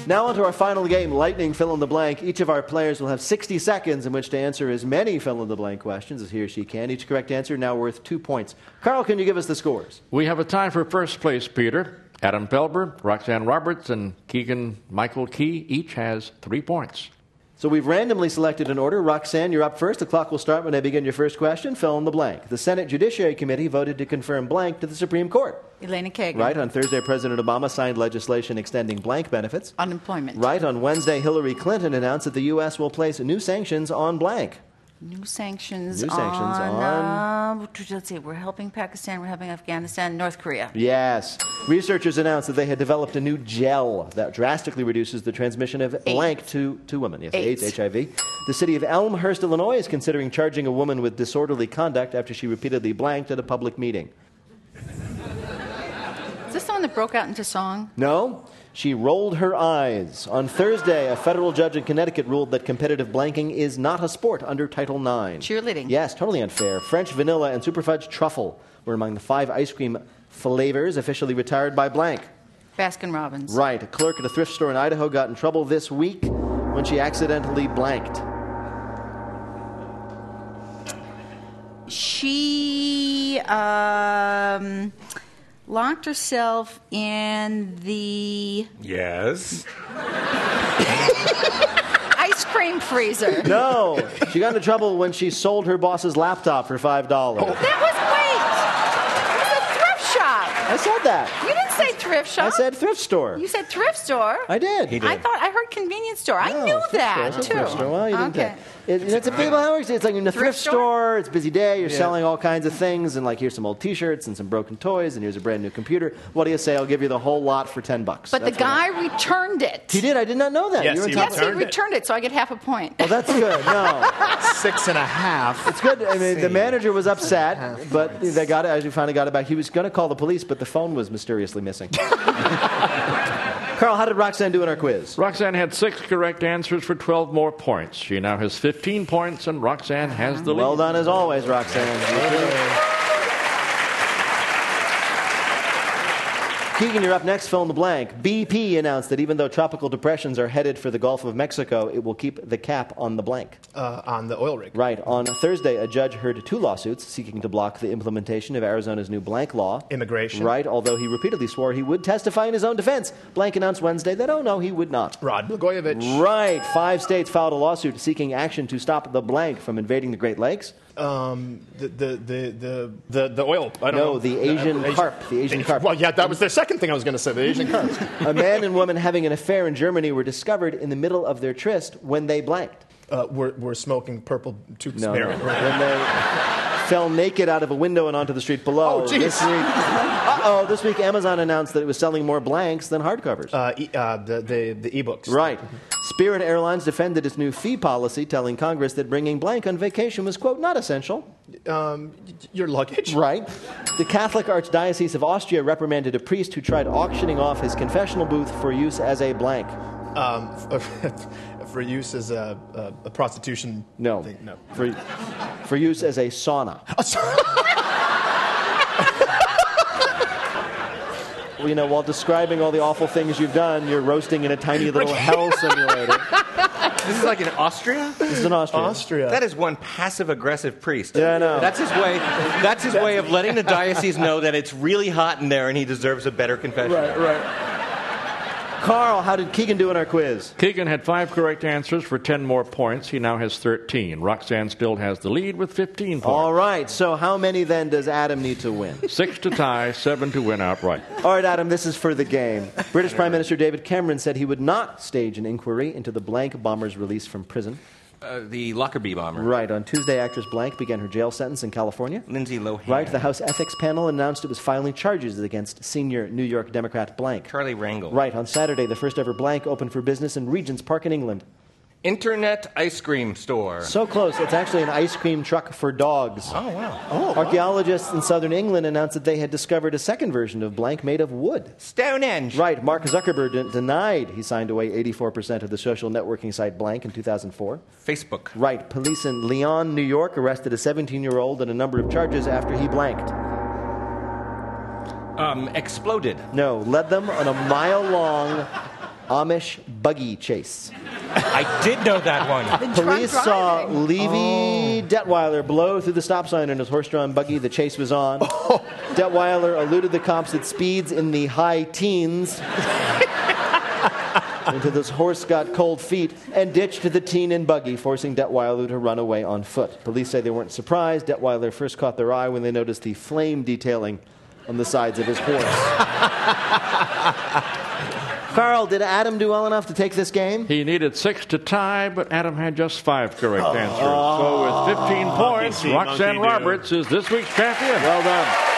Now on to our final game, Lightning Fill in the Blank. Each of our players will have 60 seconds in which to answer as many fill in the blank questions as he or she can. Each correct answer now worth 2 points. Carl, can you give us the scores? We have a tie for first place, Peter. Adam Felber, Roxanne Roberts, and Keegan Michael Key each has 3 points. So we've randomly selected an order. Roxanne, you're up first. The clock will start when I begin your first question. Fill in the blank. The Senate Judiciary Committee voted to confirm blank to the Supreme Court. Elena Kagan. Right. On Thursday, President Obama signed legislation extending blank benefits. Unemployment. Right. On Wednesday, Hillary Clinton announced that the U.S. will place new sanctions on blank. New sanctions on... let's see, we're helping Pakistan, we're helping Afghanistan, North Korea. Yes. Researchers announced that they had developed a new gel that drastically reduces the transmission of blank to women. Yes, AIDS, HIV. The city of Elmhurst, Illinois is considering charging a woman with disorderly conduct after she repeatedly blanked at a public meeting. Is this the one that broke out into song? No. She rolled her eyes. On Thursday, a federal judge in Connecticut ruled that competitive blanking is not a sport under Title IX. Cheerleading. Yes, totally unfair. French vanilla and superfudge truffle were among the 5 ice cream flavors officially retired by blank. Baskin Robbins. Right. A clerk at a thrift store in Idaho got in trouble this week when she accidentally blanked. She locked herself in the... Yes. ice cream freezer. No. She got into trouble when she sold her boss's laptop for $5. That was, wait. It was a thrift shop. I said that. You didn't say thrift shop. I said thrift store. You said thrift store. I did. He did. I heard convenience store. I knew that, Store, too. Thrift store. Well, you didn't Okay. It's a big hours. It's like in a thrift store? store. It's a busy day. You're selling all kinds of things, and like here's some old T-shirts and some broken toys, and here's a brand new computer. What do you say? I'll give you the whole lot for $10. But the guy returned it. He did. I did not know that. Yes, You were on he top Yes, of he it. returned it, so I get half a point. Well, that's good. No, 6.5. it's good. I mean, the manager was upset, but they got it. As we finally got it back, he was going to call the police, but the phone was mysteriously missing. Carl, how did Roxanne do in our quiz? Roxanne had 6 correct answers for 12 more points. She now has 15 points, and Roxanne has the lead. Well done as always, Roxanne. Keegan, you're up next. Fill in the blank. BP announced that even though tropical depressions are headed for the Gulf of Mexico, it will keep the cap on the blank. On the oil rig. Right. On Thursday, a judge heard 2 lawsuits seeking to block the implementation of Arizona's new blank law. Immigration. Right, although he repeatedly swore he would testify in his own defense. Blank announced Wednesday that, oh no, he would not. Rod Blagojevich. Right. 5 states filed a lawsuit seeking action to stop the blank from invading the Great Lakes. The oil. I don't know. No, the Asian carp. The Asian carp. Well, yeah, that was the second thing I was going to say. The Asian carp. A man and woman having an affair in Germany were discovered in the middle of their tryst when they blanked. We're smoking purple tube No, smear. no. When they fell naked out of a window and onto the street below. Oh, jeez. This week Amazon announced that it was selling more blanks than hardcovers. The e-books. Right. Spirit Airlines defended its new fee policy, telling Congress that bringing blank on vacation was, quote, not essential. Your luggage. Right. The Catholic Archdiocese of Austria reprimanded a priest who tried auctioning off his confessional booth for use as a blank. For use as a prostitution No. thing. No. For use as a sauna. Well, you know, while describing all the awful things you've done, you're roasting in a tiny little hell simulator. This is like in Austria? This is in Austria. Austria. That is one passive-aggressive priest. Yeah, I know. That's his way. That's his way of letting the diocese know that it's really hot in there and he deserves a better confession. Right. Carl, how did Keegan do in our quiz? Keegan had 5 correct answers for 10 more points. He now has 13. Roxanne still has the lead with 15 points. All right. So how many then does Adam need to win? 6 to tie, 7 to win outright. All right, Adam, this is for the game. British Prime Minister David Cameron said he would not stage an inquiry into the blank bomber's release from prison. The Lockerbie bomber. Right. On Tuesday, actress Blank began her jail sentence in California. Lindsay Lohan. Right. The House Ethics Panel announced it was filing charges against senior New York Democrat Blank. Charlie Rangel. Right. On Saturday, the first ever Blank opened for business in Regent's Park in England. Internet ice cream store. So close. It's actually an ice cream truck for dogs. Oh, wow. Archaeologists in southern England announced that they had discovered a second version of Blank made of wood. Stonehenge. Right. Mark Zuckerberg denied he signed away 84% of the social networking site Blank in 2004. Facebook. Right. Police in Leon, New York arrested a 17-year-old on a number of charges after he blanked. Exploded. No, led them on a mile-long Amish buggy chase. I did know that one. Police saw driving. Levy Detweiler blow through the stop sign in his horse-drawn buggy. The chase was on. Detweiler eluded the cops at speeds in the high teens until this horse got cold feet and ditched the teen in buggy, forcing Detweiler to run away on foot. Police say they weren't surprised. Detweiler first caught their eye when they noticed the flame detailing on the sides of his horse. Carl, did Adam do well enough to take this game? He needed 6 to tie, but Adam had just 5 correct answers. So with 15 points, see Roxanne Monkey do. Roberts is this week's champion. Well done.